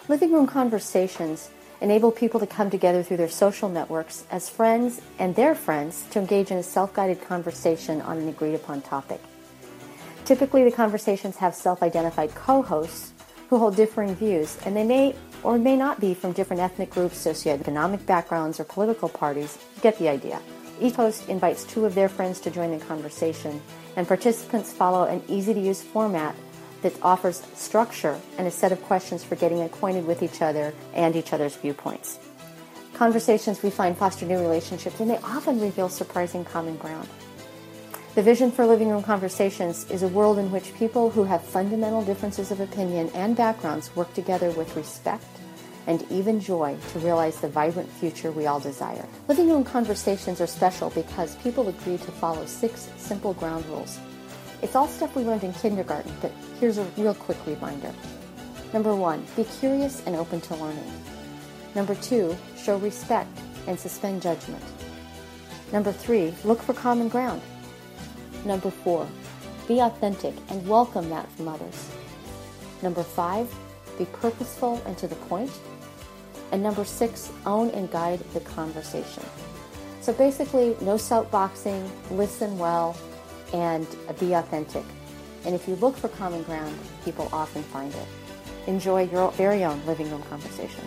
Living room conversations enable people to come together through their social networks as friends and their friends to engage in a self-guided conversation on an agreed-upon topic. Typically, the conversations have self-identified co-hosts who hold differing views, and they may or may not be from different ethnic groups, socioeconomic backgrounds, or political parties. You get the idea. Each host invites two of their friends to join the conversation, and participants follow an easy-to-use format that offers structure and a set of questions for getting acquainted with each other and each other's viewpoints. Conversations, we find, foster new relationships, and they often reveal surprising common ground. The vision for Living Room Conversations is a world in which people who have fundamental differences of opinion and backgrounds work together with respect and even joy to realize the vibrant future we all desire. Living Room Conversations are special because people agree to follow 6 simple ground rules. It's all stuff we learned in kindergarten, but here's a real quick reminder. Number 1, be curious and open to learning. Number 2, show respect and suspend judgment. Number 3, look for common ground. Number 4, be authentic and welcome that from others. Number 5, be purposeful and to the point. And number 6, own and guide the conversation. So basically, no soapboxing, listen well, and be authentic. And if you look for common ground, people often find it. Enjoy your very own Living Room Conversation.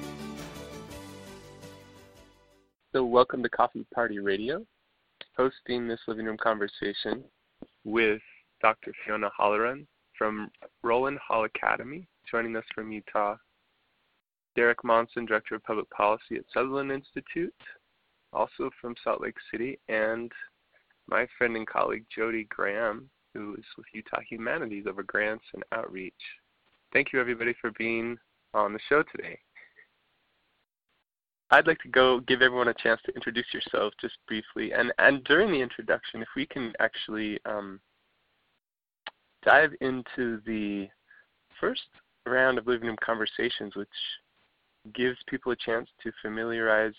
So welcome to Coffee Party Radio, hosting this Living Room Conversation with Dr. Fiona Halloran from Rowland Hall Academy, joining us from Utah. Derek Monson, Director of Public Policy at Sutherland Institute, also from Salt Lake City, and my friend and colleague Jody Graham, who is with Utah Humanities over grants and outreach. Thank you, everybody, for being on the show today. I'd like to go give everyone a chance to introduce yourselves just briefly. And during the introduction, if we can actually dive into the first round of Living Room Conversations, which gives people a chance to familiarize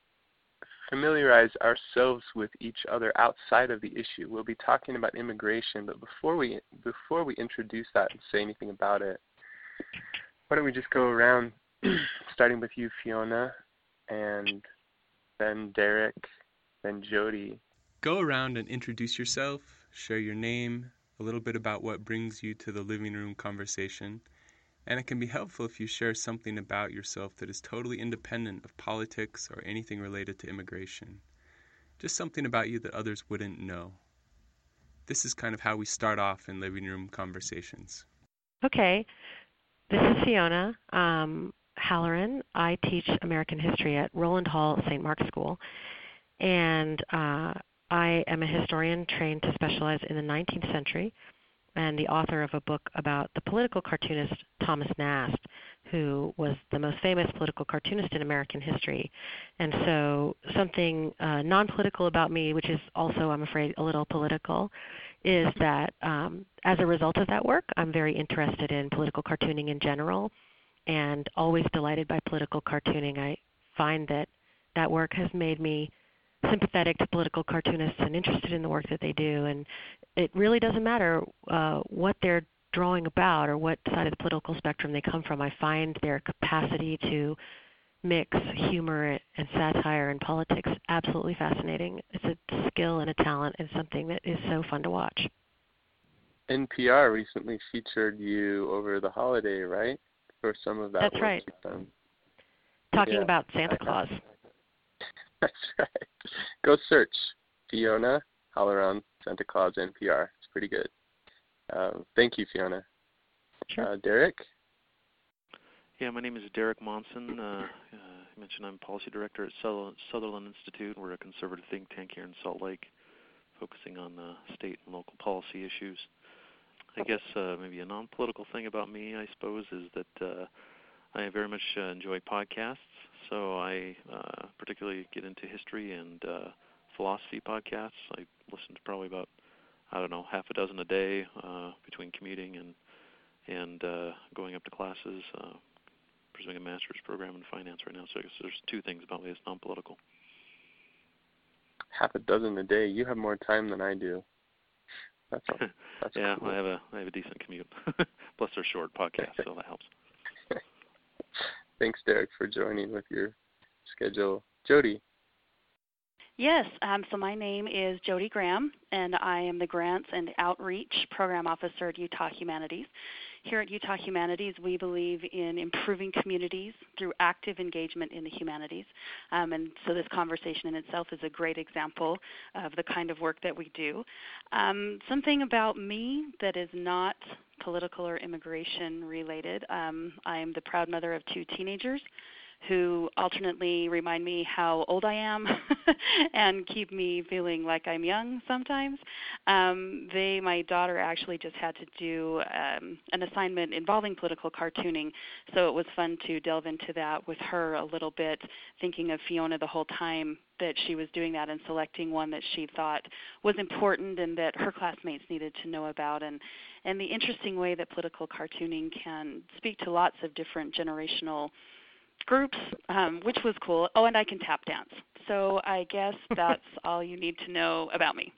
ourselves with each other outside of the issue. We'll be talking about immigration, but before we introduce that and say anything about it, why don't we just go around, starting with you, Fiona, and then Derek, then Jody. Go around and introduce yourself, share your name, a little bit about what brings you to the Living Room Conversation, and it can be helpful if you share something about yourself that is totally independent of politics or anything related to immigration. Just something about you that others wouldn't know. This is kind of how we start off in Living Room Conversations. Okay. This is Fiona Halloran. I teach American history at Rowland Hall St. Mark's School, and I am a historian trained to specialize in the 19th century, and the author of a book about the political cartoonist Thomas Nast, who was the most famous political cartoonist in American history. And so something non-political about me, which is also, I'm afraid, a little political, is that as a result of that work, I'm very interested in political cartooning in general and always delighted by political cartooning. I find that that work has made me sympathetic to political cartoonists and interested in the work that they do, and it really doesn't matter what they're drawing about or what side of the political spectrum they come from. I find their capacity to mix humor and satire and politics absolutely fascinating. It's a skill and a talent and something that is so fun to watch. NPR recently featured you over the holiday, right? For some of that That's work right. you've done. Talking about Santa Claus. That's right. Go search Fiona Halloran Santa Claus NPR. It's pretty good. Thank you, Fiona. Sure. Derek? Yeah, my name is Derek Monson. I mentioned I'm policy director at Sutherland Institute. We're a conservative think tank here in Salt Lake, focusing on state and local policy issues. I guess maybe a non-political thing about me, I suppose, is that I very much enjoy podcasts. So I particularly get into history and philosophy podcasts. I listen to probably about, half a dozen a day between commuting and going up to classes, pursuing a master's program in finance right now. So I guess there's 2 things about me that's non-political. Half a dozen a day. You have more time than I do. That's yeah, cool. I have a decent commute. Plus they're short podcasts, so that helps. Thanks, Derek, for joining with your schedule. Jody. Yes, so my name is Jody Graham, and I am the Grants and Outreach Program Officer at Utah Humanities. Here at Utah Humanities, we believe in improving communities through active engagement in the humanities. And so this conversation in itself is a great example of the kind of work that we do. Something about me that is not political or immigration related. I am the proud mother of 2 teenagers who alternately remind me how old I am and keep me feeling like I'm young sometimes. My daughter actually just had to do an assignment involving political cartooning, so it was fun to delve into that with her a little bit, thinking of Fiona the whole time that she was doing that and selecting one that she thought was important and that her classmates needed to know about, and the interesting way that political cartooning can speak to lots of different generational groups, which was cool. Oh, and I can tap dance. So I guess that's all you need to know about me.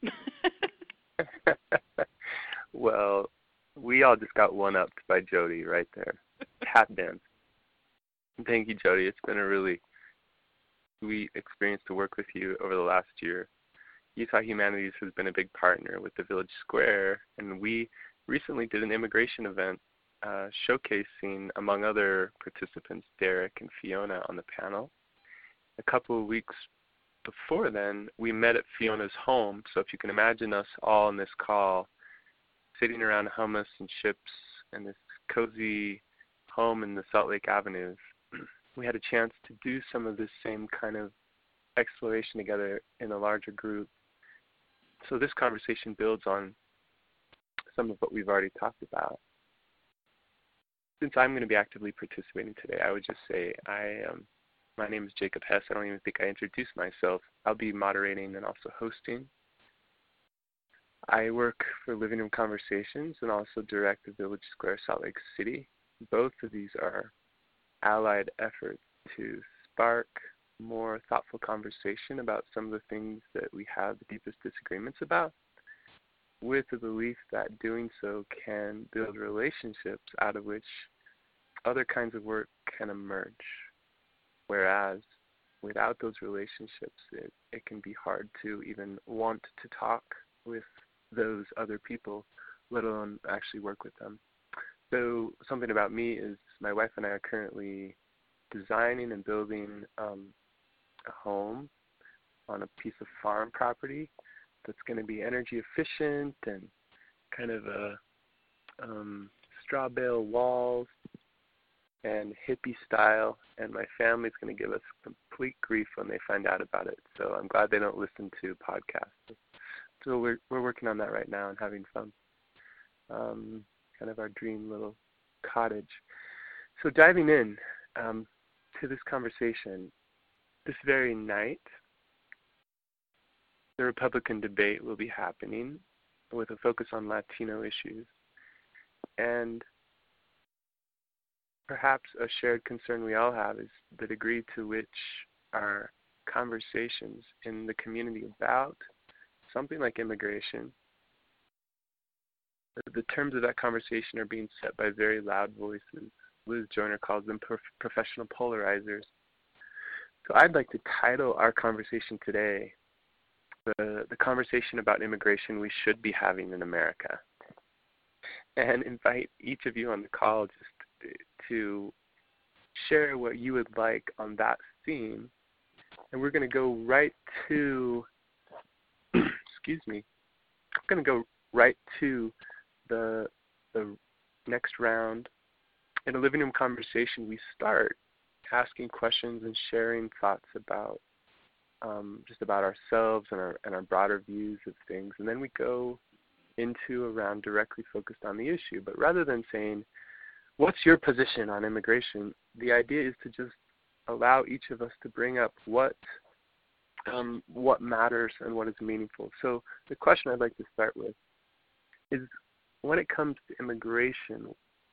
Well, we all just got one-upped by Jody right there. Tap dance. Thank you, Jody. It's been a really sweet experience to work with you over the last year. Utah Humanities has been a big partner with the Village Square, and we recently did an immigration event showcasing, among other participants, Derek and Fiona on the panel. A couple of weeks before then, we met at Fiona's home. So if you can imagine us all in this call, sitting around hummus and chips in this cozy home in the Salt Lake Avenues, we had a chance to do some of this same kind of exploration together in a larger group. So this conversation builds on some of what we've already talked about. Since I'm going to be actively participating today, I would just say my name is Jacob Hess. I don't even think I introduced myself. I'll be moderating and also hosting. I work for Living Room Conversations and also direct the Village Square Salt Lake City. Both of these are allied efforts to spark more thoughtful conversation about some of the things that we have the deepest disagreements about, with the belief that doing so can build relationships out of which other kinds of work can emerge. Whereas without those relationships, it can be hard to even want to talk with those other people, let alone actually work with them. So something about me is my wife and I are currently designing and building a home on a piece of farm property that's going to be energy efficient and kind of straw bale walls and hippie style, and my family's going to give us complete grief when they find out about it. So I'm glad they don't listen to podcasts. So we're working on that right now and having fun. Kind of our dream little cottage. So diving in to this conversation, this very night, the Republican debate will be happening with a focus on Latino issues. And perhaps a shared concern we all have is the degree to which our conversations in the community about something like immigration, the terms of that conversation are being set by very loud voices. Liz Joyner calls them professional polarizers. So I'd like to title our conversation today, the conversation about immigration we should be having in America, and invite each of you on the call just to share what you would like on that theme. And we're going to go right to, excuse me, I'm going to go right to the next round. In a living room conversation, we start asking questions and sharing thoughts about just about ourselves and our broader views of things, and then we go into a round directly focused on the issue. But rather than saying, what's your position on immigration, the idea is to just allow each of us to bring up what matters and what is meaningful. So the question I'd like to start with is, when it comes to immigration,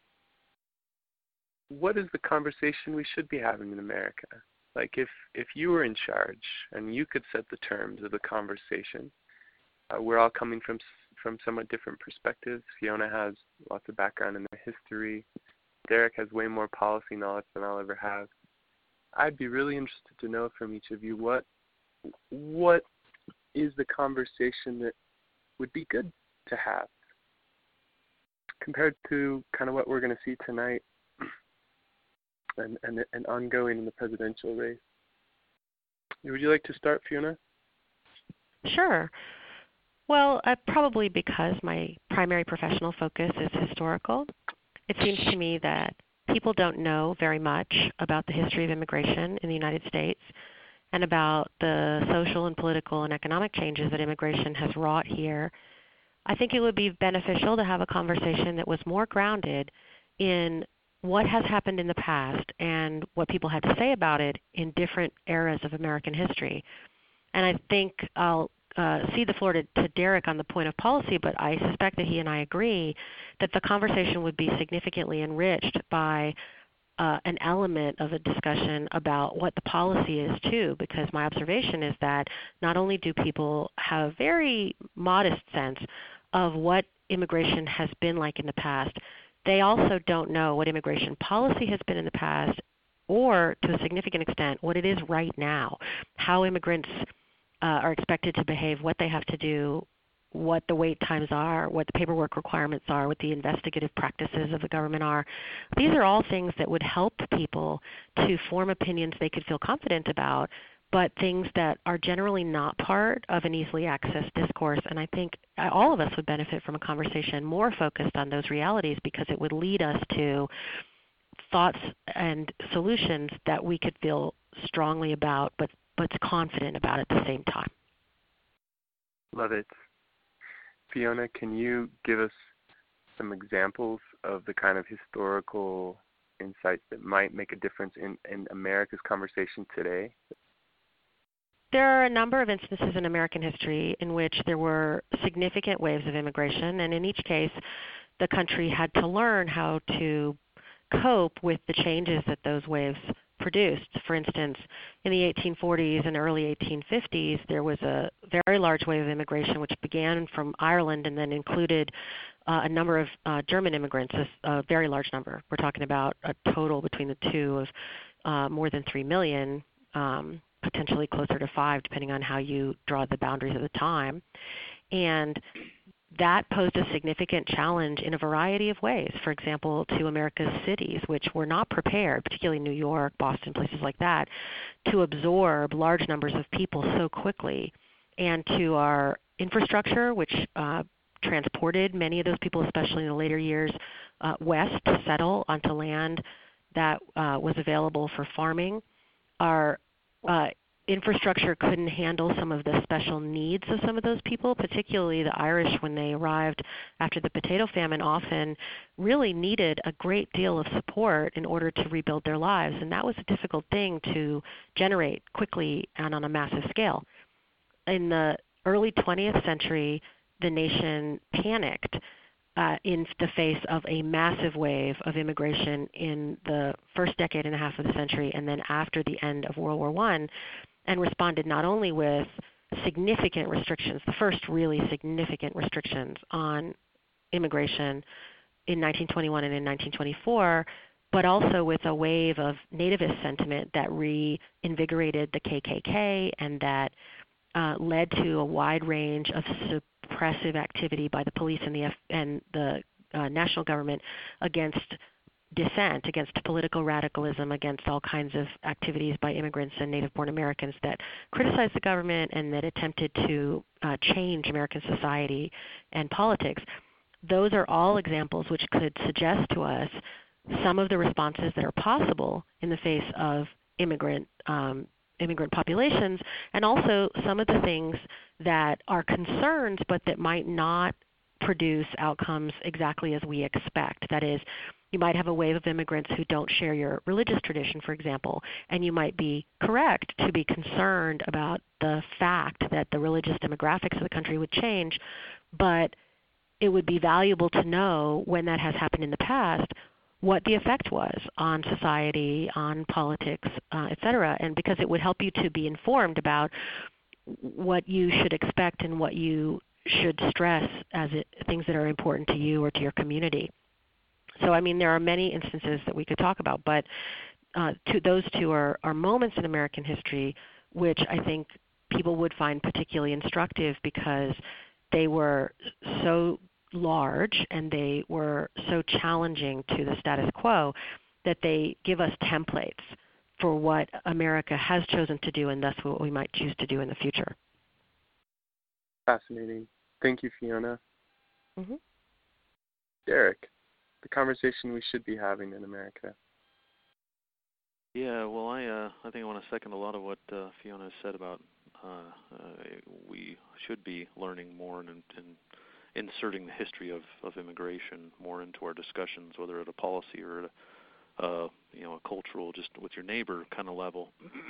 what is the conversation we should be having in America? Like if you were in charge and you could set the terms of the conversation, we're all coming from somewhat different perspectives. Fiona has lots of background in the history Derek has way more policy knowledge than I'll ever have. I'd be really interested to know from each of you what is the conversation that would be good to have compared to kind of what we're going to see tonight and ongoing in the presidential race. Would you like to start, Fiona? Sure. Well, probably because my primary professional focus is historical. It seems to me that people don't know very much about the history of immigration in the United States and about the social and political and economic changes that immigration has wrought here. I think it would be beneficial to have a conversation that was more grounded in what has happened in the past and what people had to say about it in different eras of American history. And I think I'll cede the floor to Derek on the point of policy, but I suspect that he and I agree that the conversation would be significantly enriched by an element of a discussion about what the policy is too, because my observation is that not only do people have a very modest sense of what immigration has been like in the past, they also don't know what immigration policy has been in the past, or to a significant extent what it is right now, how immigrants are expected to behave, what they have to do, what the wait times are, what the paperwork requirements are, what the investigative practices of the government are. These are all things that would help people to form opinions they could feel confident about, but things that are generally not part of an easily accessed discourse. And I think all of us would benefit from a conversation more focused on those realities, because it would lead us to thoughts and solutions that we could feel strongly about, but confident about at the same time. Love it. Fiona, can you give us some examples of the kind of historical insights that might make a difference in America's conversation today? There are a number of instances in American history in which there were significant waves of immigration, and in each case, the country had to learn how to cope with the changes that those waves produced. For instance, in the 1840s and early 1850s, there was a very large wave of immigration which began from Ireland and then included a number of German immigrants, a very large number. We're talking about a total between the two of more than 3 million, potentially closer to 5, depending on how you draw the boundaries of the time. And that posed a significant challenge in a variety of ways. For example, to America's cities, which were not prepared, particularly New York, Boston, places like that, to absorb large numbers of people so quickly, and to our infrastructure, which transported many of those people, especially in the later years, west to settle onto land that was available for farming. Our infrastructure couldn't handle some of the special needs of some of those people, particularly the Irish, when they arrived after the potato famine, often really needed a great deal of support in order to rebuild their lives. And that was a difficult thing to generate quickly and on a massive scale. In the early 20th century, the nation panicked in the face of a massive wave of immigration in the first decade and a half of the century, and then after the end of World War I, and responded not only with significant restrictions, the first really significant restrictions on immigration in 1921 and in 1924, but also with a wave of nativist sentiment that reinvigorated the KKK and that led to a wide range of suppressive activity by the police and the national government against dissent, against political radicalism, against all kinds of activities by immigrants and native-born Americans that criticized the government and that attempted to change American society and politics. Those are all examples which could suggest to us some of the responses that are possible in the face of immigrant populations, and also some of the things that are concerns but that might not produce outcomes exactly as we expect. That is, you might have a wave of immigrants who don't share your religious tradition, for example, and you might be correct to be concerned about the fact that the religious demographics of the country would change, but it would be valuable to know, when that has happened in the past, what the effect was on society, on politics, et cetera, and because it would help you to be informed about what you should expect and what you should stress as things that are important to you or to your community. So, I mean, there are many instances that we could talk about, but those two are moments in American history which I think people would find particularly instructive because they were so large and they were so challenging to the status quo that they give us templates for what America has chosen to do and thus what we might choose to do in the future. Fascinating. Thank you, Fiona. Mm-hmm. Derek, the conversation we should be having in America. Yeah, well, I think I want to second a lot of what Fiona said about we should be learning more and inserting the history of immigration more into our discussions, whether at a policy or at a cultural, just with your neighbor kind of level.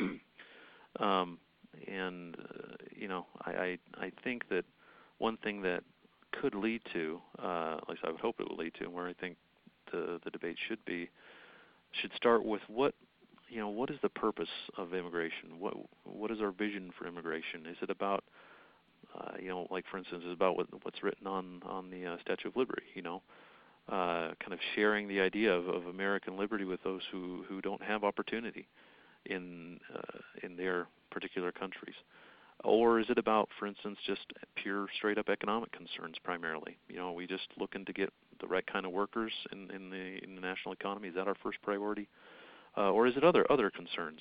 I think that one thing that could lead to, at least I would hope it will lead to, and where I think the debate should start with what is the purpose of immigration? What is our vision for immigration? Is it about, like for instance, is it about what's written on the Statue of Liberty? Kind of sharing the idea of American liberty with those who don't have opportunity in their particular countries. Or is it about, for instance, just pure straight-up economic concerns primarily? We just looking to get the right kind of workers in the national economy. Is that our first priority? Or is it other concerns,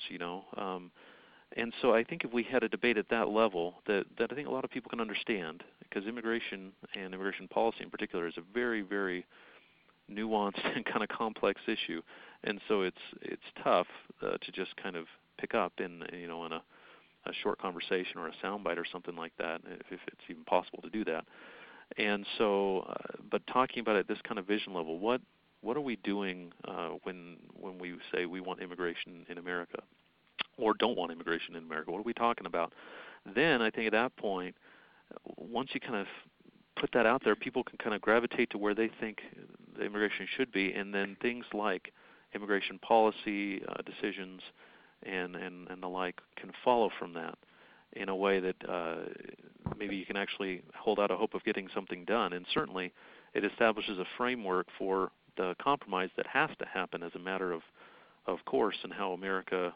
And so I think if we had a debate at that level, that I think a lot of people can understand, because immigration and immigration policy in particular is a very, very nuanced and kind of complex issue, and so it's tough to just kind of pick up in a short conversation or a soundbite or something like that, if it's even possible to do that. And so, but talking about it at this kind of vision level, what are we doing when we say we want immigration in America or don't want immigration in America? What are we talking about? Then I think at that point, once you kind of put that out there, people can kind of gravitate to where they think the immigration should be, and then things like immigration policy decisions and the like can follow from that in a way that maybe you can actually hold out a hope of getting something done. And certainly it establishes a framework for the compromise that has to happen as a matter of course in how America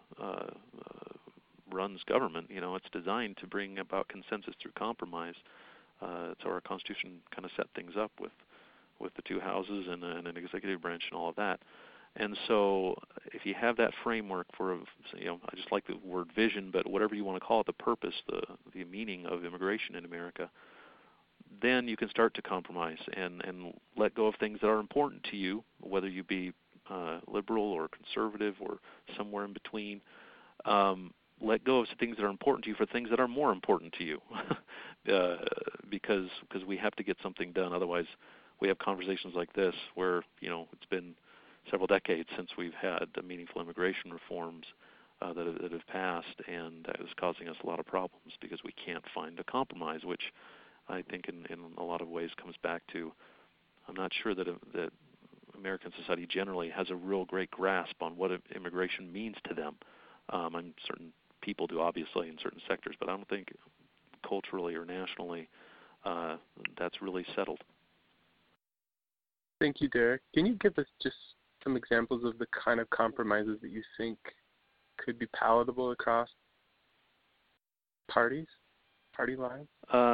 runs government. It's designed to bring about consensus through compromise. So our Constitution kind of set things up with the two houses and an executive branch and all of that. And so if you have that framework for, I just like the word vision, but whatever you want to call it, the purpose, the meaning of immigration in America, then you can start to compromise and let go of things that are important to you, whether you be liberal or conservative or somewhere in between. Let go of things that are important to you for things that are more important to you, because we have to get something done. Otherwise, we have conversations like this where it's been several decades since we've had meaningful immigration reforms that have passed, and that is causing us a lot of problems because we can't find a compromise, which I think in a lot of ways comes back to, I'm not sure that American society generally has a real great grasp on what immigration means to them. I'm certain people do, obviously, in certain sectors, but I don't think culturally or nationally that's really settled. Thank you, Derek. Can you give us just some examples of the kind of compromises that you think could be palatable across party lines?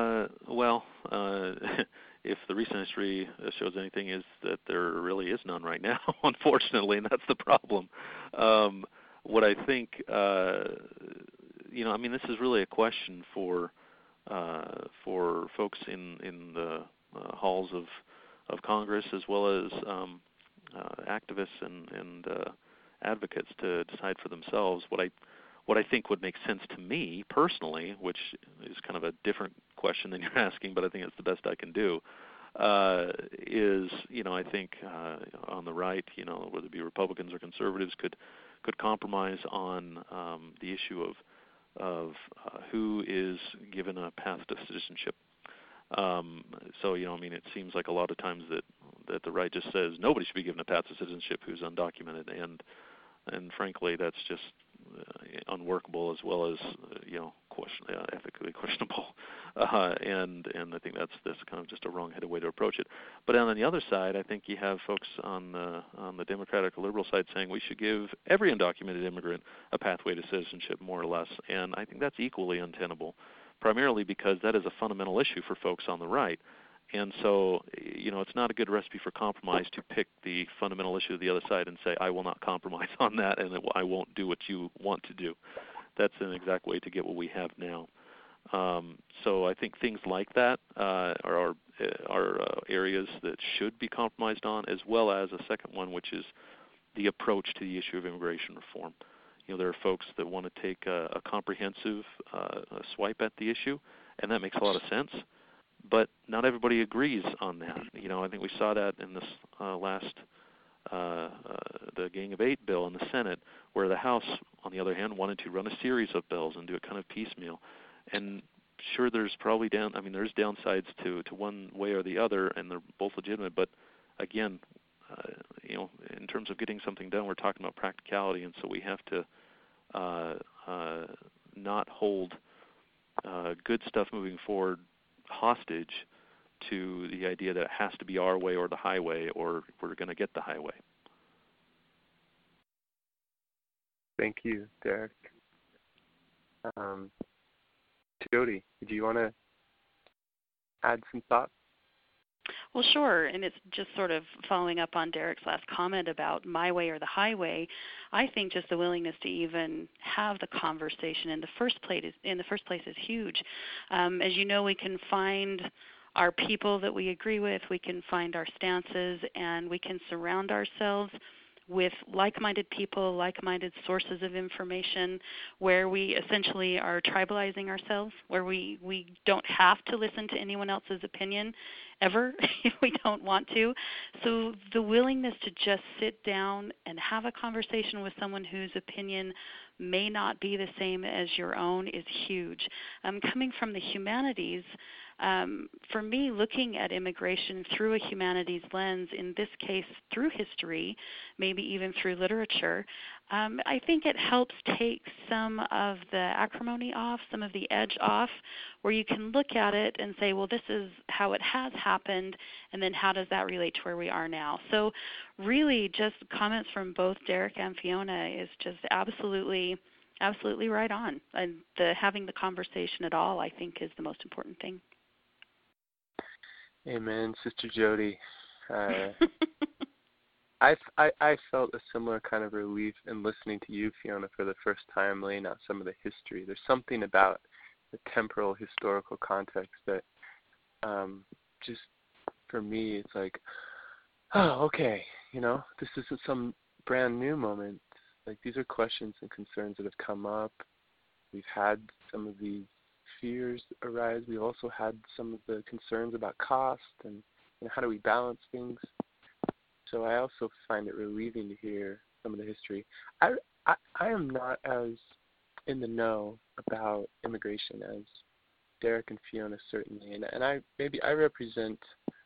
If the recent history shows anything, is that there really is none right now, unfortunately, and that's the problem. What I think, this is really a question for folks in the halls of Congress, as well as activists and advocates to decide for themselves. What I think would make sense to me personally, which is kind of a different question than you're asking, but I think it's the best I can do, is I think on the right, whether it be Republicans or conservatives, could compromise on the issue of who is given a path to citizenship. It seems like a lot of times that the right just says nobody should be given a path to citizenship who's undocumented, and frankly, that's just unworkable, as well as ethically questionable. and I think that's kind of just a wrong-headed way to approach it. But on the other side, I think you have folks on the Democratic or liberal side saying we should give every undocumented immigrant a pathway to citizenship, more or less, and I think that's equally untenable, primarily because that is a fundamental issue for folks on the right. And so, it's not a good recipe for compromise to pick the fundamental issue of the other side and say, I will not compromise on that, and I won't do what you want to do. That's an exact way to get what we have now. So I think things like that are areas that should be compromised on, as well as a second one, which is the approach to the issue of immigration reform. There are folks that want to take a comprehensive swipe at the issue, and that makes a lot of sense. But not everybody agrees on that. I think we saw that in this last the Gang of Eight bill in the Senate, where the House, on the other hand, wanted to run a series of bills and do it kind of piecemeal. And sure, there's probably there's downsides to one way or the other, and they're both legitimate. But again, in terms of getting something done, we're talking about practicality, and so we have to not hold good stuff moving forward hostage to the idea that it has to be our way or the highway, or we're going to get the highway. Thank you, Derek. Jody, do you want to add some thoughts? Well, sure, and it's just sort of following up on Derek's last comment about my way or the highway. I think just the willingness to even have the conversation in the first place is huge. As you know, we can find our people that we agree with, we can find our stances, and we can surround ourselves with like-minded people, like-minded sources of information, where we essentially are tribalizing ourselves, where we don't have to listen to anyone else's opinion ever if we don't want to. So the willingness to just sit down and have a conversation with someone whose opinion may not be the same as your own is huge. Coming from the humanities, for me, looking at immigration through a humanities lens, in this case through history, maybe even through literature, I think it helps take some of the acrimony off, some of the edge off, where you can look at it and say, well, this is how it has happened, and then how does that relate to where we are now? So really just comments from both Derek and Fiona is just absolutely right on. And having the conversation at all, I think, is the most important thing. Amen, Sister Jody. I felt a similar kind of relief in listening to you, Fiona, for the first time, laying out some of the history. There's something about the temporal historical context that just, for me, it's like, oh, okay, this isn't some brand new moment. Like, these are questions and concerns that have come up. We've had some of these fears arise. We've also had some of the concerns about cost and how do we balance things. So I also find it relieving to hear some of the history. I am not as in the know about immigration as Derek and Fiona, certainly, and I represent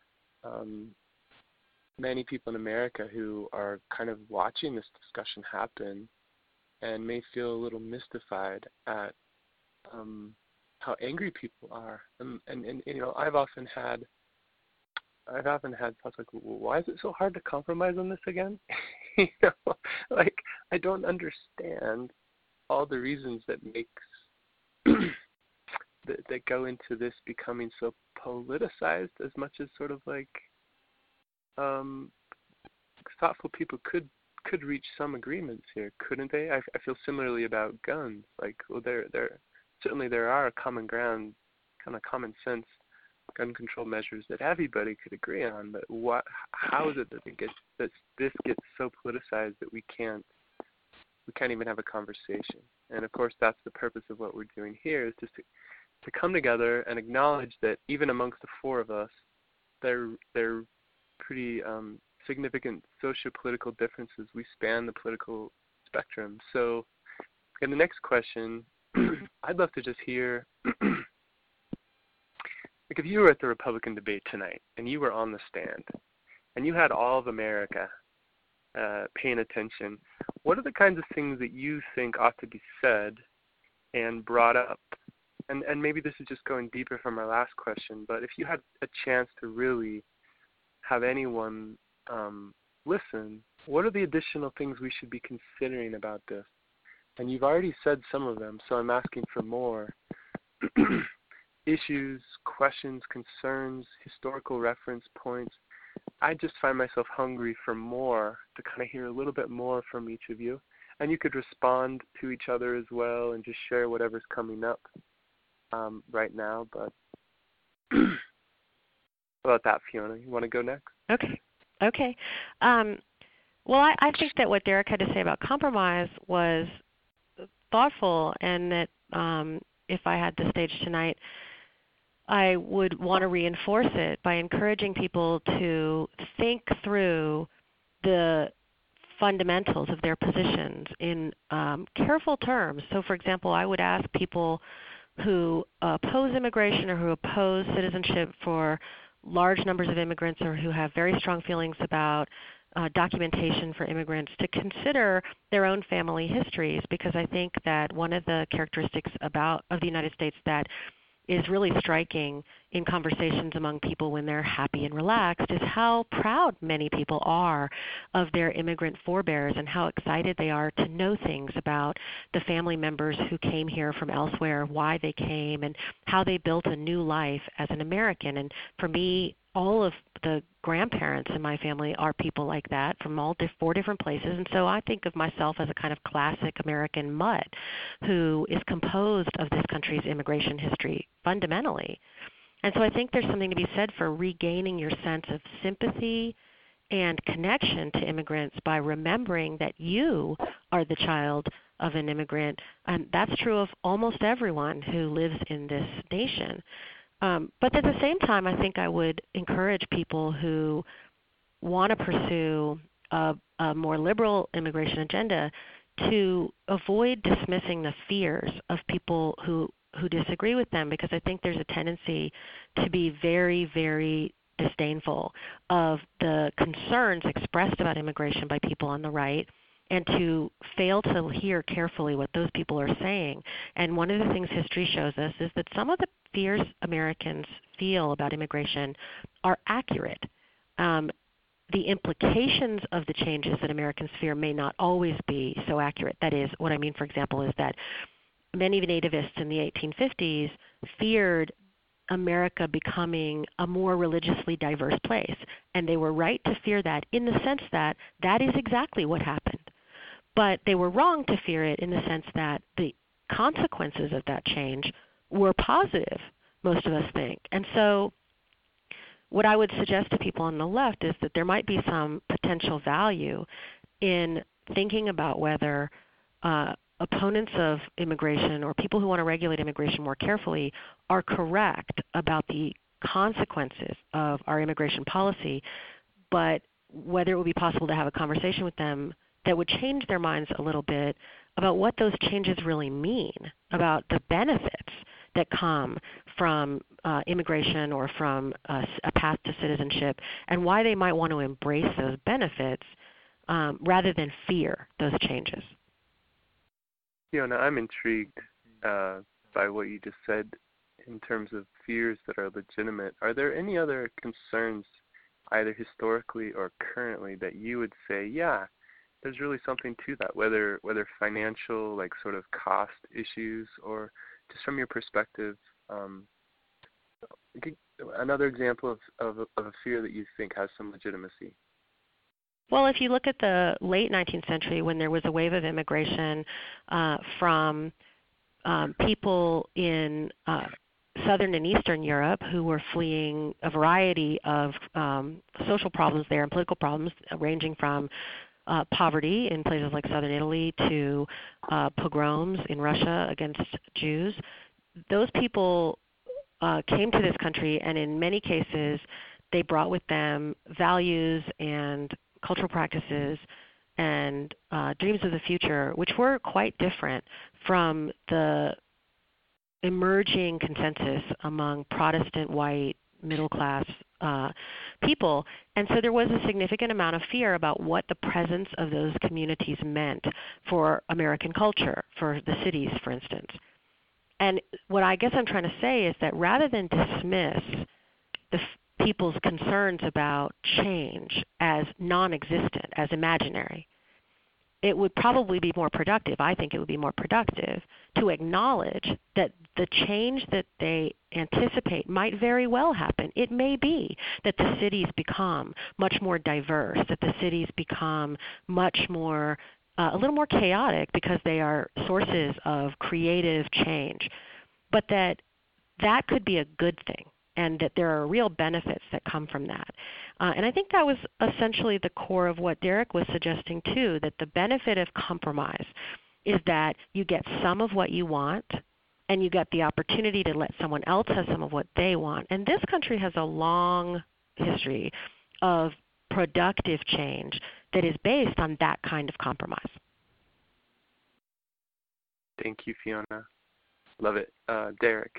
many people in America who are kind of watching this discussion happen and may feel a little mystified at how angry people are, and I've often had thoughts like, well, why is it so hard to compromise on this again? Like, I don't understand all the reasons that makes that go into this becoming so politicized, as much as sort of like thoughtful people could reach some agreements here, couldn't they? I feel similarly about guns. Like, well, there are common ground, kind of common sense gun control measures that everybody could agree on. But how is it that this gets so politicized that we can't even have a conversation? And of course, that's the purpose of what we're doing here, is just to come together and acknowledge that even amongst the four of us, there are pretty significant socio-political differences. We span the political spectrum. So in the next question, I'd love to just hear, like, if you were at the Republican debate tonight and you were on the stand and you had all of America paying attention, what are the kinds of things that you think ought to be said and brought up and maybe this is just going deeper from our last question, but if you had a chance to really have anyone listen, what are the additional things we should be considering about this? And you've already said some of them, so I'm asking for more. Issues, questions, concerns, historical reference points. I just find myself hungry for more, to kind of hear a little bit more from each of you. And you could respond to each other as well and just share whatever's coming up right now. But how about that, Fiona? You want to go next? Okay. Well, I think that what Derek had to say about compromise was thoughtful, and that if I had the stage tonight, I would want to reinforce it by encouraging people to think through the fundamentals of their positions in careful terms. So, for example, I would ask people who oppose immigration or who oppose citizenship for large numbers of immigrants, or who have very strong feelings about documentation for immigrants, to consider their own family histories, because I think that one of the characteristics of the United States that is really striking in conversations among people when they're happy and relaxed is how proud many people are of their immigrant forebears, and how excited they are to know things about the family members who came here from elsewhere, why they came, and how they built a new life as an American. And for me, all of the grandparents in my family are people like that from all four different places. And so I think of myself as a kind of classic American mutt who is composed of this country's immigration history fundamentally. And so I think there's something to be said for regaining your sense of sympathy and connection to immigrants by remembering that you are the child of an immigrant. And that's true of almost everyone who lives in this nation. But at the same time, I think I would encourage people who want to pursue a more liberal immigration agenda to avoid dismissing the fears of people who disagree with them, because I think there's a tendency to be very, very disdainful of the concerns expressed about immigration by people on the right, and to fail to hear carefully what those people are saying. And one of the things history shows us is that some of the fears Americans feel about immigration are accurate. The implications of the changes that Americans fear may not always be so accurate. That is, what I mean, for example, is that many nativists in the 1850s feared America becoming a more religiously diverse place. And they were right to fear that, in the sense that that is exactly what happened. But they were wrong to fear it in the sense that the consequences of that change were positive, most of us think. And so what I would suggest to people on the left is that there might be some potential value in thinking about whether opponents of immigration, or people who want to regulate immigration more carefully, are correct about the consequences of our immigration policy, but whether it would be possible to have a conversation with them that would change their minds a little bit about what those changes really mean, about the benefits that come from immigration or from a path to citizenship, and why they might want to embrace those benefits rather than fear those changes. Fiona, I'm intrigued by what you just said in terms of fears that are legitimate. Are there any other concerns, either historically or currently, that you would say, yeah, there's really something to that, whether financial, like sort of cost issues, or just from your perspective, another example of a fear that you think has some legitimacy? Well, if you look at the late 19th century, when there was a wave of immigration from people in Southern and Eastern Europe who were fleeing a variety of social problems there and political problems, ranging from poverty in places like southern Italy to pogroms in Russia against Jews. Those people came to this country, and in many cases they brought with them values and cultural practices and dreams of the future, which were quite different from the emerging consensus among Protestant white middle-class people. And so there was a significant amount of fear about what the presence of those communities meant for American culture, for the cities, for instance. And what I guess I'm trying to say is that rather than dismiss people's concerns about change as non-existent, as imaginary, it would probably be more productive, I think it would be more productive, to acknowledge that the change that they anticipate might very well happen. It may be that the cities become much more diverse, that the cities become much more, a little more chaotic because they are sources of creative change, but that could be a good thing, and that there are real benefits that come from that. And I think that was essentially the core of what Derek was suggesting too, that the benefit of compromise is that you get some of what you want, and you get the opportunity to let someone else have some of what they want. And this country has a long history of productive change that is based on that kind of compromise. Thank you, Fiona. Love it. Derek.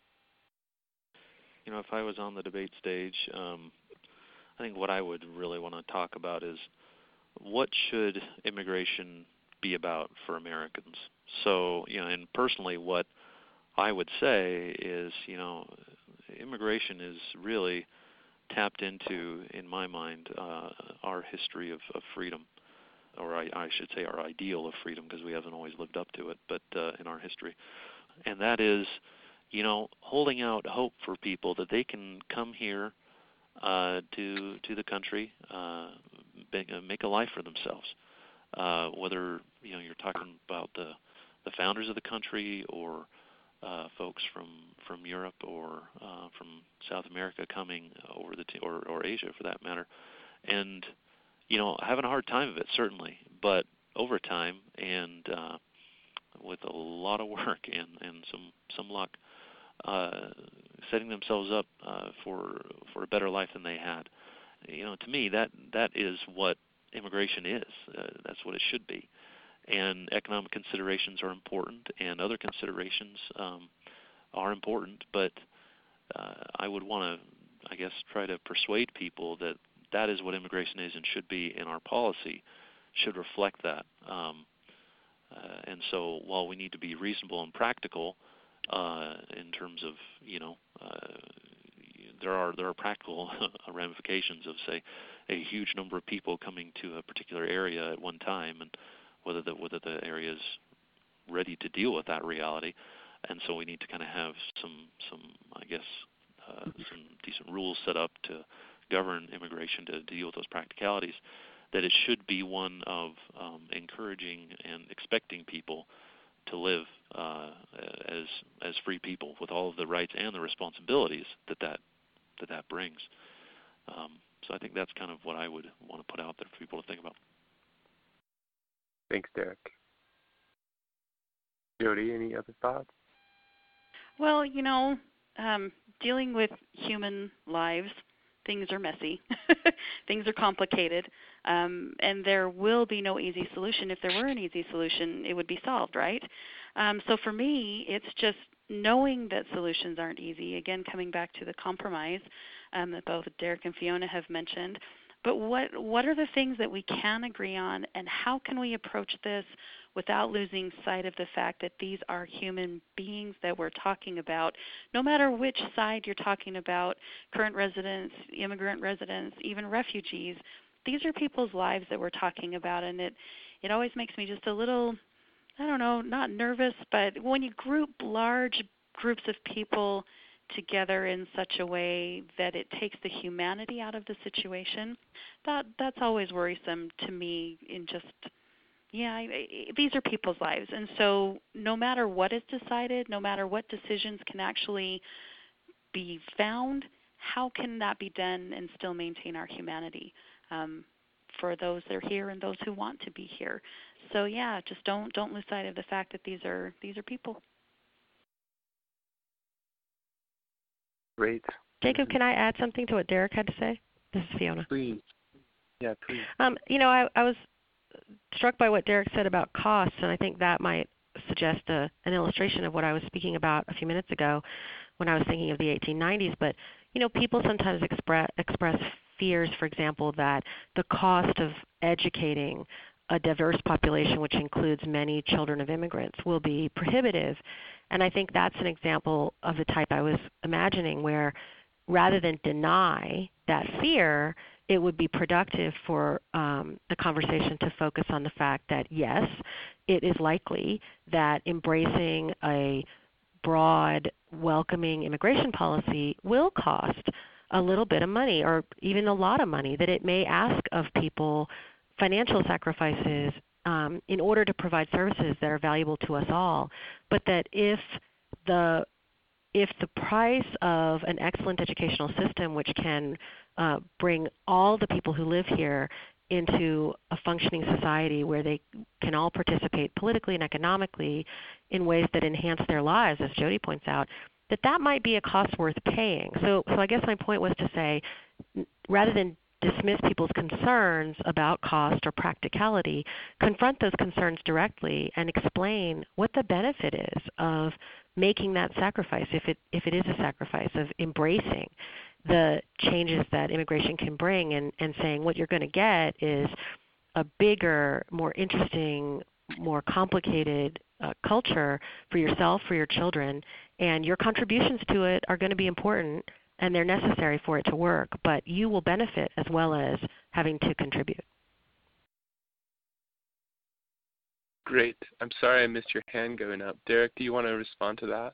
If I was on the debate stage, I think what I would really want to talk about is what should immigration be about for Americans. So, and personally what I would say is, immigration is really tapped into, in my mind, our history of freedom, or I should say our ideal of freedom, because we haven't always lived up to it, but in our history. And that is, holding out hope for people that they can come here to the country, make a life for themselves. Whether you're talking about the founders of the country, or folks from Europe, or from South America coming over or Asia for that matter, and having a hard time of it certainly, but over time and with a lot of work and some luck, setting themselves up for a better life than they had. To me, that is what immigration is. That's what it should be. And economic considerations are important, and other considerations are important. But I would want to, I guess, try to persuade people that that is what immigration is and should be, and our policy should reflect that. And so, while we need to be reasonable and practical in terms of, there are practical ramifications of, say, a huge number of people coming to a particular area at one time, and whether the area is ready to deal with that reality. And so we need to kind of have some I guess, some decent rules set up to govern immigration to deal with those practicalities. That it should be one of encouraging and expecting people to live as free people with all of the rights and the responsibilities that brings. So I think that's kind of what I would want to put out there for people to think about. Thanks, Derek. Jody, any other thoughts? Well, dealing with human lives, things are messy. Things are complicated. And there will be no easy solution. If there were an easy solution, it would be solved, right? So for me, it's just knowing that solutions aren't easy. Again, coming back to the compromise that both Derek and Fiona have mentioned. But what are the things that we can agree on, and how can we approach this without losing sight of the fact that these are human beings that we're talking about, no matter which side you're talking about, current residents, immigrant residents, even refugees. These are people's lives that we're talking about, and it always makes me just a little, I don't know, not nervous, but when you group large groups of people together in such a way that it takes the humanity out of the situation, that's always worrisome to me. In just, these are people's lives, and so no matter what is decided, no matter what decisions can actually be found, how can that be done and still maintain our humanity for those that are here and those who want to be here? So just don't lose sight of the fact that these are people. Great. Jacob, can I add something to what Derek had to say? This is Fiona. Please. Yeah, please. I was struck by what Derek said about costs, and I think that might suggest an illustration of what I was speaking about a few minutes ago when I was thinking of the 1890s. But, people sometimes express fears, for example, that the cost of educating a diverse population, which includes many children of immigrants, will be prohibitive. And I think that's an example of the type I was imagining, where rather than deny that fear, it would be productive for the conversation to focus on the fact that, yes, it is likely that embracing a broad, welcoming immigration policy will cost a little bit of money or even a lot of money, that it may ask of people financial sacrifices in order to provide services that are valuable to us all, but that if the price of an excellent educational system, which can bring all the people who live here into a functioning society where they can all participate politically and economically in ways that enhance their lives, as Jody points out, that might be a cost worth paying. So I guess my point was to say, rather than dismiss people's concerns about cost or practicality, confront those concerns directly and explain what the benefit is of making that sacrifice, if it is a sacrifice, of embracing the changes that immigration can bring, and saying what you're going to get is a bigger, more interesting, more complicated culture for yourself, for your children, and your contributions to it are going to be important and they're necessary for it to work, but you will benefit as well as having to contribute. Great. I'm sorry I missed your hand going up. Derek, do you want to respond to that?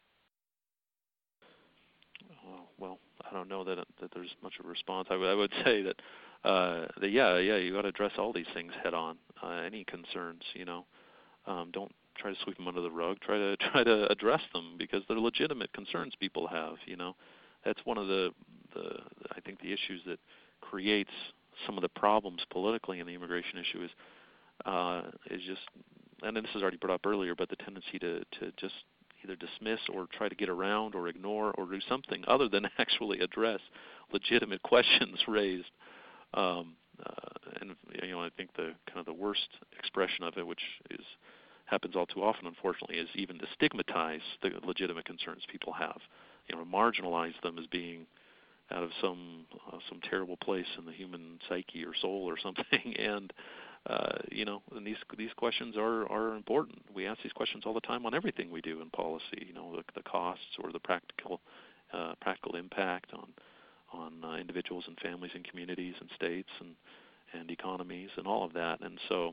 Well, I don't know that there's much of a response. I would say that you got to address all these things head on. Any concerns, don't try to sweep them under the rug. Try to address them, because they're legitimate concerns people have. That's one of the I think the issues that creates some of the problems politically in the immigration issue is just, and this was already brought up earlier, but the tendency to just either dismiss or try to get around or ignore or do something other than actually address legitimate questions raised. And I think the kind of the worst expression of it, which happens all too often, unfortunately, is even to stigmatize the legitimate concerns people have. Marginalize them as being out of some terrible place in the human psyche or soul or something. And and these questions are important. We ask these questions all the time on everything we do in policy. The costs or the practical impact on individuals and families and communities and states and economies and all of that. And so,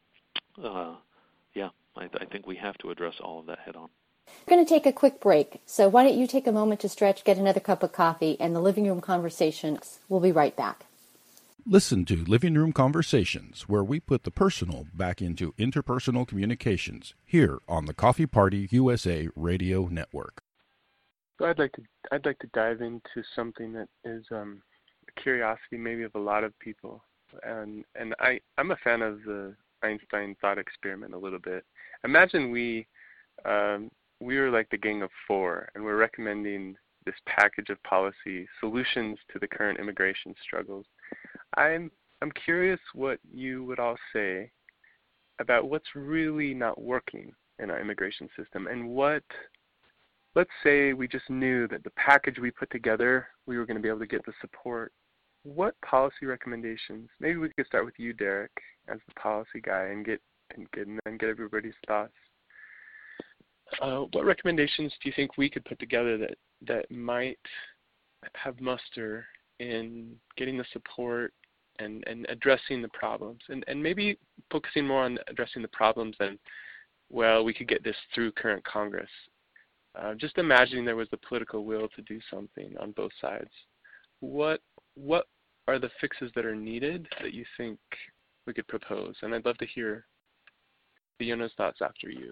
I think we have to address all of that head on. We're going to take a quick break, so why don't you take a moment to stretch, get another cup of coffee, and the Living Room Conversations. We'll be right back. Listen to Living Room Conversations, where we put the personal back into interpersonal communications, here on the Coffee Party USA Radio Network. So I'd like to dive into something that is a curiosity maybe of a lot of people, and I'm a fan of the Einstein thought experiment a little bit. Imagine we were like the Gang of Four, and we're recommending this package of policy solutions to the current immigration struggles. I'm curious what you would all say about what's really not working in our immigration system, and let's say we just knew that the package we put together, we were going to be able to get the support. What policy recommendations? Maybe we could start with you, Derek, as the policy guy, and get everybody's thoughts. What recommendations do you think we could put together that might have muster in getting the support and addressing the problems, and maybe focusing more on addressing the problems than, well, we could get this through current Congress. Just imagining there was the political will to do something on both sides. What are the fixes that are needed that you think we could propose? And I'd love to hear Fiona's thoughts after you.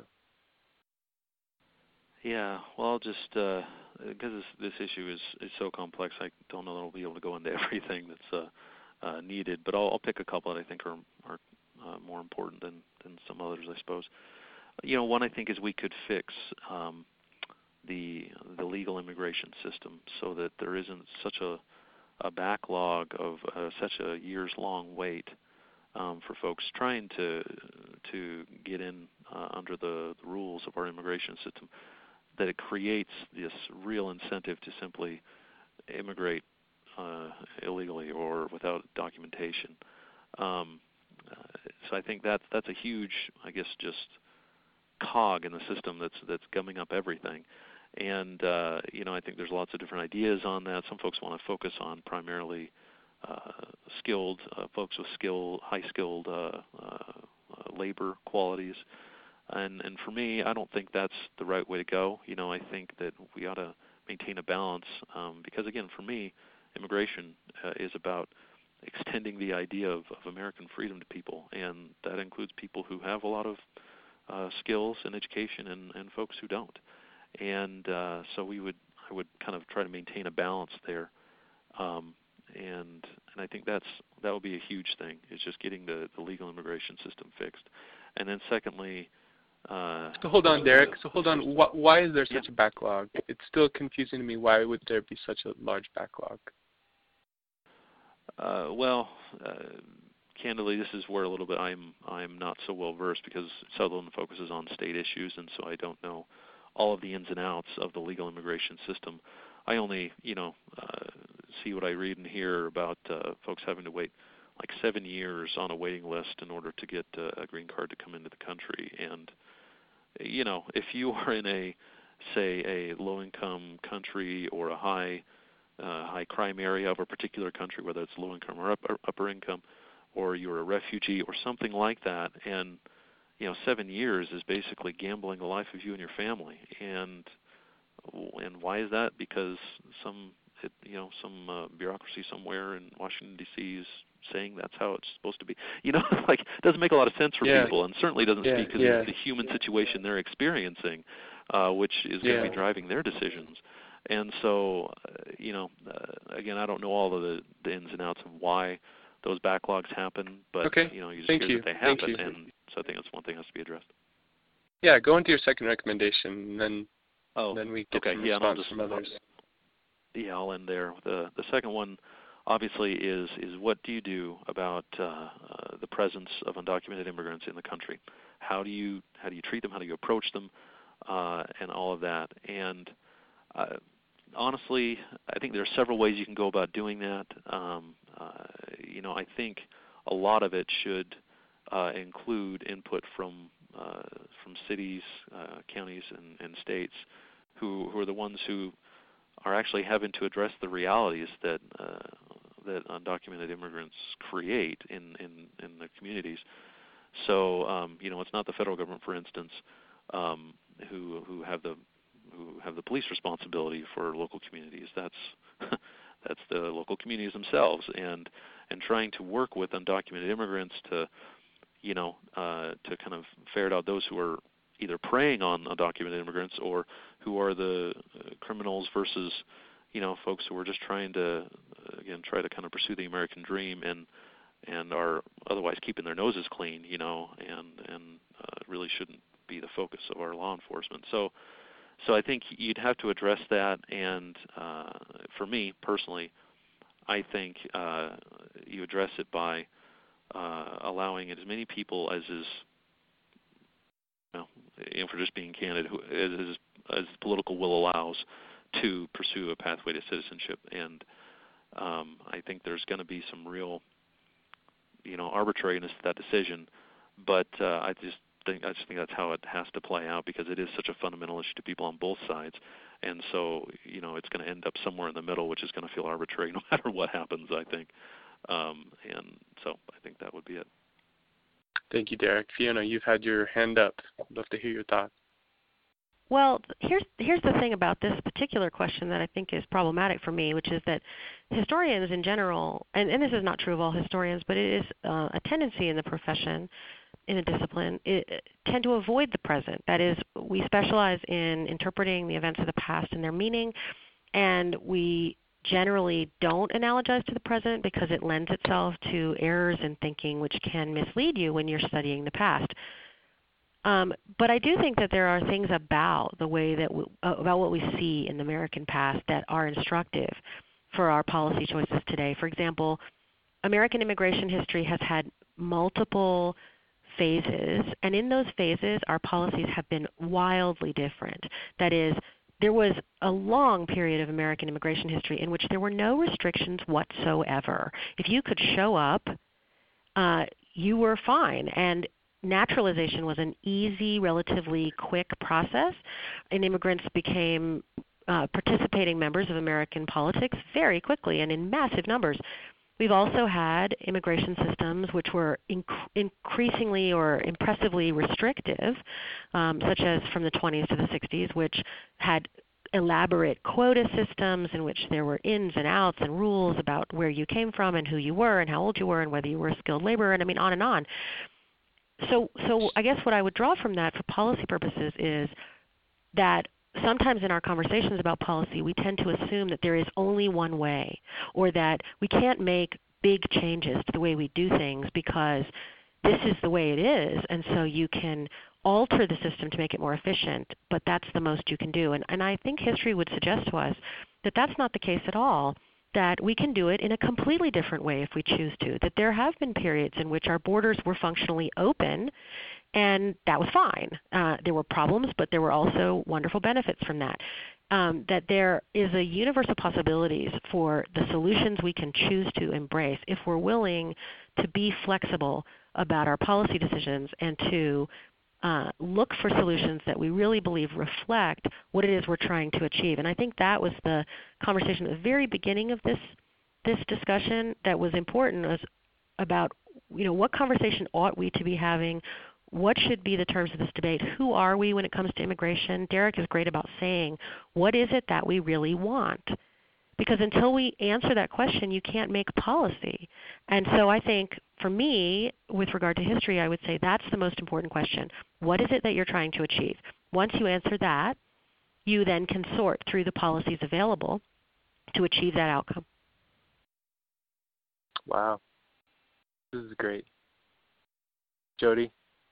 Yeah, well, I'll just because this issue is so complex, I don't know that I'll be able to go into everything that's needed, but I'll pick a couple that I think are more important than some others, I suppose. One I think is we could fix the legal immigration system so that there isn't such a backlog of such a years-long wait for folks trying to get in under the rules of our immigration system, that it creates this real incentive to simply immigrate illegally or without documentation. So I think that's a huge, I guess, just cog in the system that's gumming up everything. And I think there's lots of different ideas on that. Some folks want to focus on primarily skilled folks with high-skilled labor qualities. And for me, I don't think that's the right way to go. I think that we ought to maintain a balance because, again, for me, immigration is about extending the idea of American freedom to people, and that includes people who have a lot of skills and education and folks who don't. And so I would kind of try to maintain a balance there, and I think that would be a huge thing, is just getting the legal immigration system fixed. And then secondly, so hold on, Derek. Why is there such a backlog? It's still confusing to me. Why would there be such a large backlog? Candidly, this is where a little bit I'm not so well versed, because Sutherland focuses on state issues, and so I don't know all of the ins and outs of the legal immigration system. I only see what I read and hear about folks having to wait like 7 years on a waiting list in order to get a green card to come into the country. And if you are in a low-income country or a high crime area of a particular country, whether it's low income or upper income, or you're a refugee or something like that, and 7 years is basically gambling the life of you and your family. And why is that? Because some bureaucracy somewhere in Washington D.C. is saying that's how it's supposed to be. Like, it doesn't make a lot of sense for people, and certainly doesn't speak to the human situation they're experiencing, which is going to be driving their decisions. And so, again, I don't know all of the ins and outs of why those backlogs happen, but you just hear that they happen, and so I think that's one thing that has to be addressed. Yeah, go into your second recommendation, and then we get some response from others. I'll end there. The second one, obviously, is what do you do about the presence of undocumented immigrants in the country? How do you treat them? How do you approach them? And all of that. And honestly, I think there are several ways you can go about doing that. I think a lot of it should include input from cities, counties, and states who are the ones who are actually having to address the realities that undocumented immigrants create in the communities. So it's not the federal government, for instance, who have the police responsibility for local communities. That's the local communities themselves, and trying to work with undocumented immigrants to kind of ferret out those who are either preying on undocumented immigrants or who are the criminals versus folks who are just trying to kind of pursue the American dream and are otherwise keeping their noses clean, and really shouldn't be the focus of our law enforcement. So I think you'd have to address that, and for me personally, I think you address it by allowing as many people as is, for just being candid, as political will allows, to pursue a pathway to citizenship. And I think there's going to be some real, arbitrariness to that decision, but I just think that's how it has to play out, because it is such a fundamental issue to people on both sides, and so it's going to end up somewhere in the middle, which is going to feel arbitrary no matter what happens, I think. And so I think that would be it. Thank you, Derek. Fiona, you've had your hand up. I'd love to hear your thoughts. Well, here's the thing about this particular question that I think is problematic for me, which is that historians in general, and this is not true of all historians, but it is a tendency in the profession, in the discipline, tend to avoid the present. That is, we specialize in interpreting the events of the past and their meaning, and we generally don't analogize to the present because it lends itself to errors in thinking which can mislead you when you're studying the past. But I do think that there are things about the way that about what we see in the American past that are instructive for our policy choices today. For example, American immigration history has had multiple phases, and in those phases, our policies have been wildly different. That is, there was a long period of American immigration history in which there were no restrictions whatsoever. If you could show up, you were fine. And naturalization was an easy, relatively quick process, and immigrants became participating members of American politics very quickly and in massive numbers. We've also had immigration systems which were increasingly or impressively restrictive, such as from the 20s to the 60s, which had elaborate quota systems in which there were ins and outs and rules about where you came from and who you were and how old you were and whether you were a skilled laborer, and I mean on and on. So I guess what I would draw from that for policy purposes is that sometimes in our conversations about policy, we tend to assume that there is only one way, or that we can't make big changes to the way we do things because this is the way it is, and so you can alter the system to make it more efficient, but that's the most you can do. And I think history would suggest to us that that's not the case at all, that we can do it in a completely different way if we choose to, that there have been periods in which our borders were functionally open, and that was fine. There were problems, but there were also wonderful benefits from that. That there is a universe of possibilities for the solutions we can choose to embrace if we're willing to be flexible about our policy decisions and to look for solutions that we really believe reflect what it is we're trying to achieve. And I think that was the conversation at the very beginning of this discussion that was important, was about what conversation ought we to be having. What should be the terms of this debate? Who are we when it comes to immigration? Derek is great about saying, what is it that we really want? Because until we answer that question, you can't make policy. And so I think for me, with regard to history, I would say that's the most important question. What is it that you're trying to achieve? Once you answer that, you then can sort through the policies available to achieve that outcome. Wow. This is great. Jody?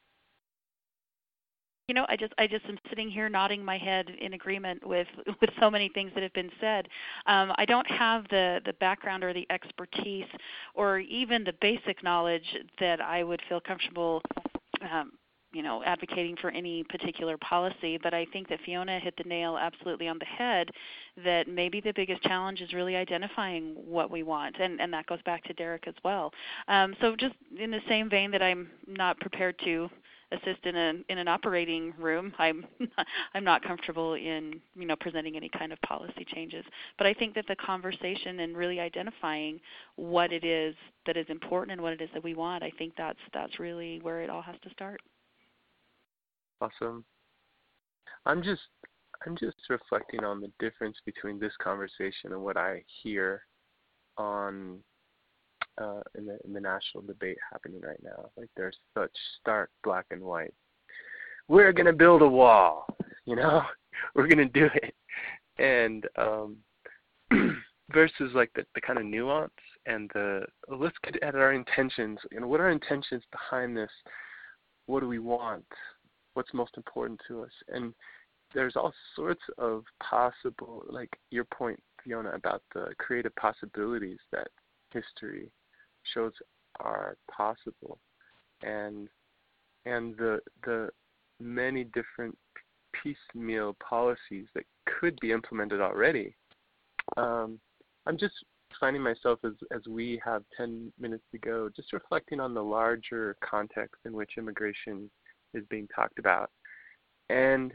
I just am sitting here nodding my head in agreement with so many things that have been said. I don't have the background or the expertise or even the basic knowledge that I would feel comfortable advocating for any particular policy, but I think that Fiona hit the nail absolutely on the head, that maybe the biggest challenge is really identifying what we want, and that goes back to Derek as well. So just in the same vein that I'm not prepared to assist in an operating room, I'm not comfortable in presenting any kind of policy changes. But I think that the conversation and really identifying what it is that is important and what it is that we want, I think that's really where it all has to start. Awesome. I'm just reflecting on the difference between this conversation and what I hear on in the national debate happening right now. Like, there's such stark black and white. We're going to build a wall, we're going to do it. And versus like the kind of nuance and let's get at our intentions. What are our intentions behind this? What do we want? What's most important to us? And there's all sorts of possible, like your point, Fiona, about the creative possibilities that history shows are possible, and the many different piecemeal policies that could be implemented already. I'm just finding myself as we have 10 minutes to go, just reflecting on the larger context in which immigration is being talked about, and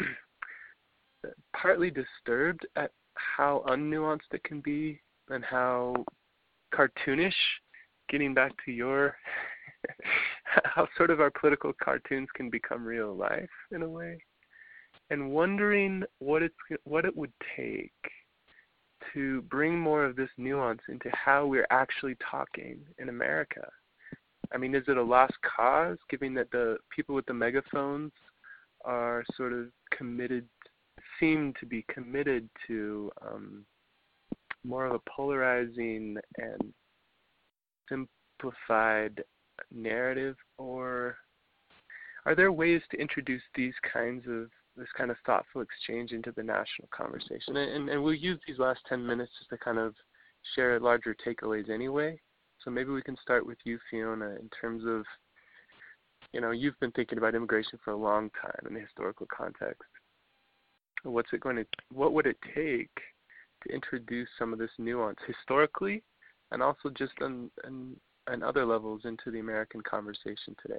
partly disturbed at how unnuanced it can be and how cartoonish, getting back to your how sort of our political cartoons can become real life in a way, and wondering what it would take to bring more of this nuance into how we're actually talking in America. I mean, is it a lost cause, given that the people with the megaphones are sort of seem to be committed to more of a polarizing and simplified narrative, or are there ways to introduce this kind of thoughtful exchange into the national conversation? And we'll use these last 10 minutes just to kind of share larger takeaways anyway. So maybe we can start with you, Fiona, in terms of, you've been thinking about immigration for a long time in the historical context. What would it take to introduce some of this nuance historically, and also just in and other levels into the American conversation today?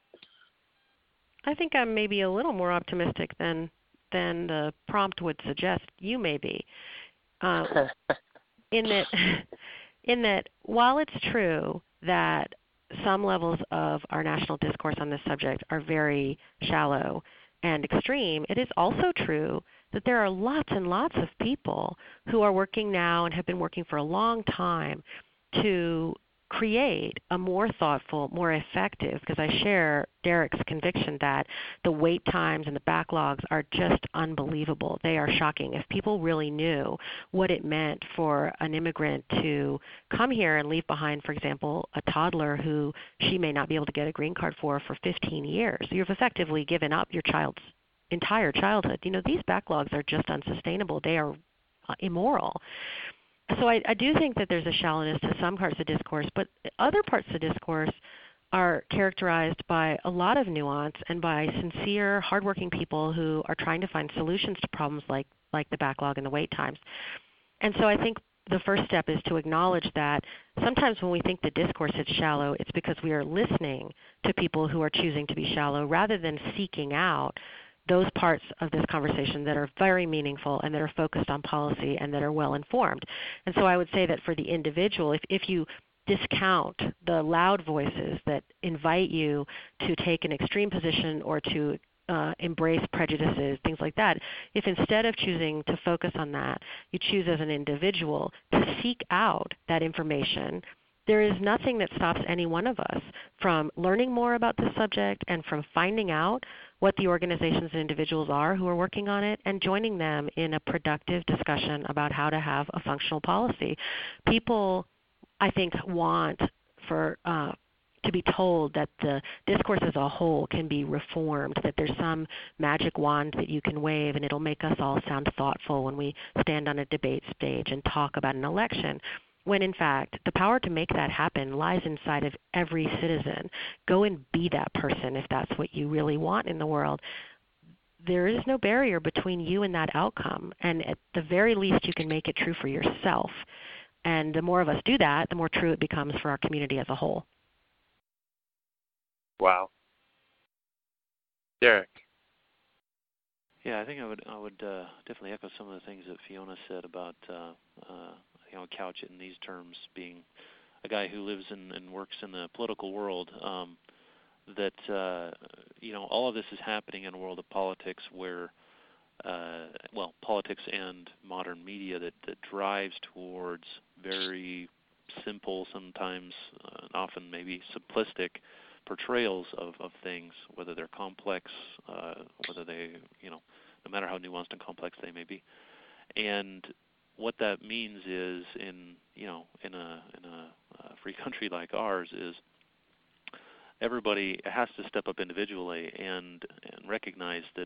I think I'm maybe a little more optimistic than the prompt would suggest you may be. In that while it's true that some levels of our national discourse on this subject are very shallow and extreme, it is also true that there are lots and lots of people who are working now and have been working for a long time to create a more thoughtful, more effective, because I share Derek's conviction that the wait times and the backlogs are just unbelievable. They are shocking. If people really knew what it meant for an immigrant to come here and leave behind, for example, a toddler who she may not be able to get a green card for 15 years, you've effectively given up your child's entire childhood. These backlogs are just unsustainable. They are immoral. So I do think that there's a shallowness to some parts of discourse, but other parts of discourse are characterized by a lot of nuance and by sincere, hardworking people who are trying to find solutions to problems like the backlog and the wait times. And so I think the first step is to acknowledge that sometimes when we think the discourse is shallow, it's because we are listening to people who are choosing to be shallow rather than seeking out those parts of this conversation that are very meaningful and that are focused on policy and that are well informed. And so I would say that for the individual, if you discount the loud voices that invite you to take an extreme position or to embrace prejudices, things like that, if instead of choosing to focus on that, you choose as an individual to seek out that information, there is nothing that stops any one of us from learning more about this subject and from finding out what the organizations and individuals are who are working on it and joining them in a productive discussion about how to have a functional policy. People, I think, want to be told that the discourse as a whole can be reformed, that there's some magic wand that you can wave and it'll make us all sound thoughtful when we stand on a debate stage and talk about an election, when in fact the power to make that happen lies inside of every citizen. Go and be that person if that's what you really want in the world. There is no barrier between you and that outcome, and at the very least you can make it true for yourself. And the more of us do that, the more true it becomes for our community as a whole. Wow. Derek. Yeah, I think I would definitely echo some of the things that Fiona said about couch it in these terms, being a guy who lives and works in the political world, that all of this is happening in a world of politics where politics and modern media that drives towards very simple, sometimes often maybe simplistic portrayals of things, whether they're complex, whether they, no matter how nuanced and complex they may be. And what that means is in a free country like ours is everybody has to step up individually and recognize that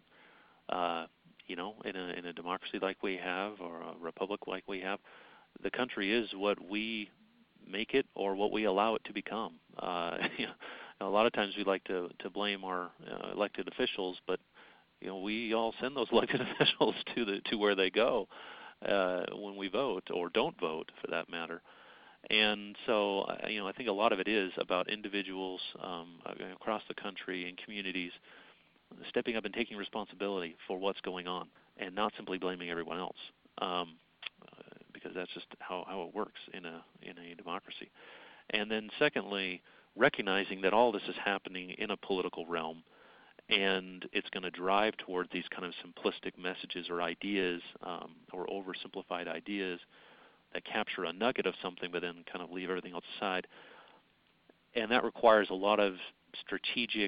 in a democracy like we have, or a republic like we have, the country is what we make it or what we allow it to become. A lot of times we like to blame our elected officials, but we all send those elected officials to where they go when we vote, or don't vote for that matter. And so I think a lot of it is about individuals across the country and communities stepping up and taking responsibility for what's going on, and not simply blaming everyone else, because that's just how it works in a democracy. And then secondly, recognizing that all this is happening in a political realm, and it's going to drive toward these kind of simplistic messages or ideas, or oversimplified ideas that capture a nugget of something but then kind of leave everything else aside. And that requires a lot of strategic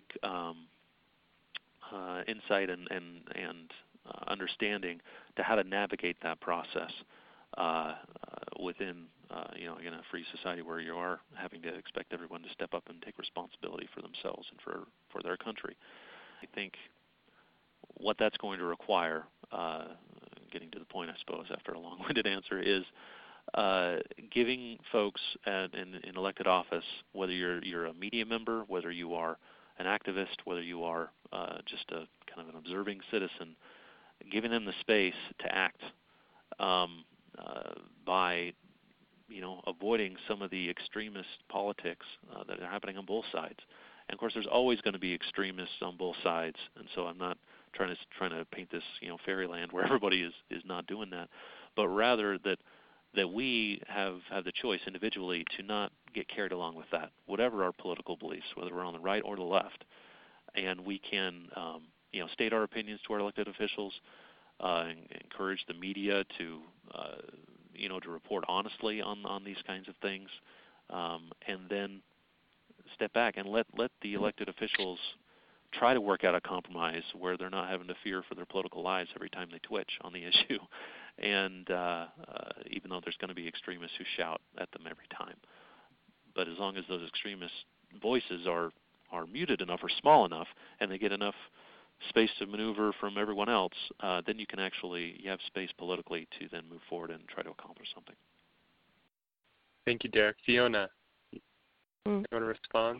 insight and understanding to how to navigate that process within again, a free society where you are having to expect everyone to step up and take responsibility for themselves and for their country. I think what that's going to require, getting to the point, I suppose, after a long-winded answer, is giving folks in elected office, whether you're a media member, whether you are an activist, whether you are just a kind of an observing citizen, giving them the space to act by avoiding some of the extremist politics that are happening on both sides. And of course, there's always going to be extremists on both sides, and so I'm not trying to paint this fairyland where everybody is not doing that, but rather that we have the choice individually to not get carried along with that, whatever our political beliefs, whether we're on the right or the left, and we can state our opinions to our elected officials, encourage the media to report honestly on these kinds of things, and then step back and let the elected officials try to work out a compromise where they're not having to fear for their political lives every time they twitch on the issue, and even though there's going to be extremists who shout at them every time. But as long as those extremist voices are muted enough or small enough, and they get enough space to maneuver from everyone else, then you have space politically to then move forward and try to accomplish something. Thank you, Derek. Fiona, you want to respond?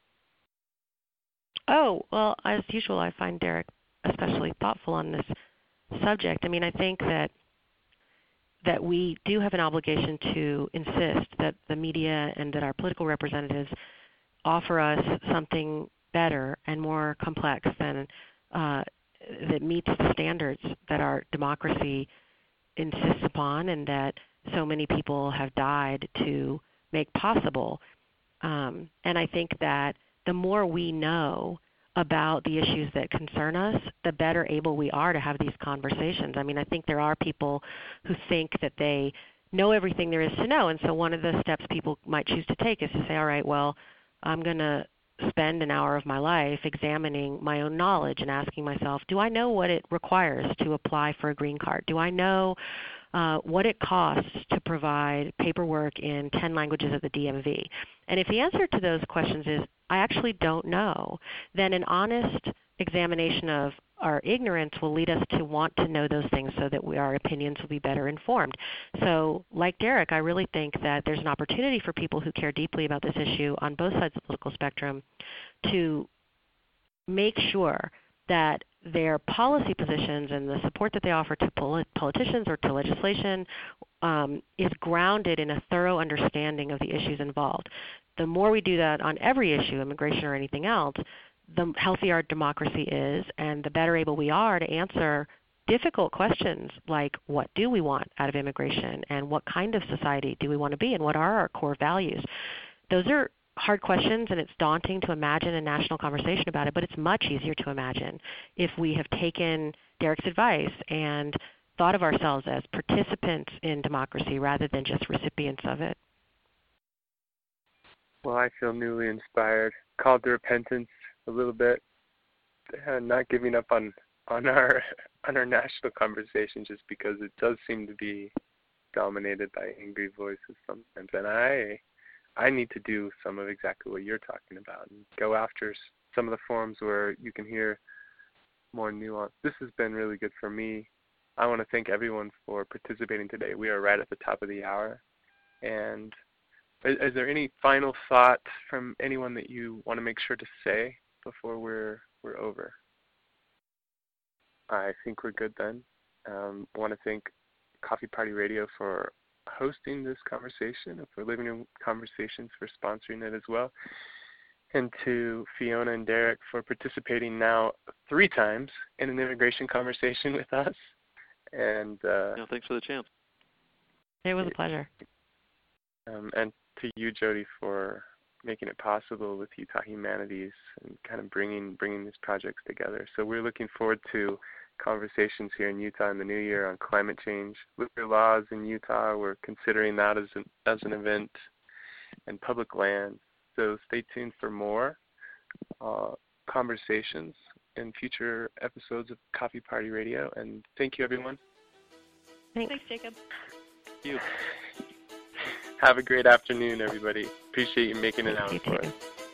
Oh, well, as usual, I find Derek especially thoughtful on this subject. I mean, I think that we do have an obligation to insist that the media and that our political representatives offer us something better and more complex than that meets the standards that our democracy insists upon and that so many people have died to make possible. And I think that the more we know about the issues that concern us, the better able we are to have these conversations. I mean, I think there are people who think that they know everything there is to know, and so one of the steps people might choose to take is to say, all right, well, I'm going to spend an hour of my life examining my own knowledge and asking myself, do I know what it requires to apply for a green card? Do I know what it costs to provide paperwork in 10 languages at the DMV? And if the answer to those questions is, I actually don't know, then an honest examination of our ignorance will lead us to want to know those things so that our opinions will be better informed. So like Derek, I really think that there's an opportunity for people who care deeply about this issue on both sides of the political spectrum to make sure that their policy positions and the support that they offer to politicians or to legislation is grounded in a thorough understanding of the issues involved. The more we do that on every issue, immigration or anything else, the healthier our democracy is and the better able we are to answer difficult questions like what do we want out of immigration and what kind of society do we want to be and what are our core values. Those are hard questions, and it's daunting to imagine a national conversation about it, but it's much easier to imagine if we have taken Derek's advice and thought of ourselves as participants in democracy rather than just recipients of it. Well, I feel newly inspired, called to repentance a little bit, not giving up on our national conversation just because it does seem to be dominated by angry voices sometimes, and I need to do some of exactly what you're talking about and go after some of the forums where you can hear more nuance. This has been really good for me. I want to thank everyone for participating today. We are right at the top of the hour. And is there any final thought from anyone that you want to make sure to say before we're over? I think we're good then. I want to thank Coffee Party Radio for hosting this conversation and for Living Room Conversations for sponsoring it as well. And to Fiona and Derek for participating now 3 times in an immigration conversation with us. And thanks for the chance. It was a pleasure. And to you, Jody, for making it possible with Utah Humanities and kind of bringing these projects together. So we're looking forward to conversations here in Utah in the new year on climate change, liquor laws in Utah. We're considering that as an event, and public land. So stay tuned for more conversations in future episodes of Coffee Party Radio. And thank you, everyone. Thanks Jacob. Thank you. Have a great afternoon, everybody. Appreciate you making it out for us.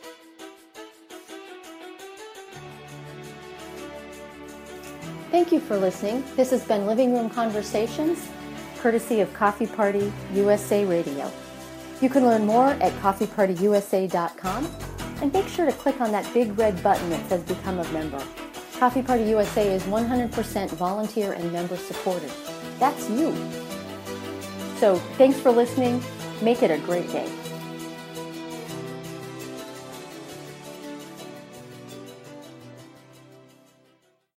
Thank you for listening. This has been Living Room Conversations, courtesy of Coffee Party USA Radio. You can learn more at coffeepartyusa.com and make sure to click on that big red button that says Become a Member. Coffee Party USA is 100% volunteer and member supported. That's you. So thanks for listening. Make it a great day.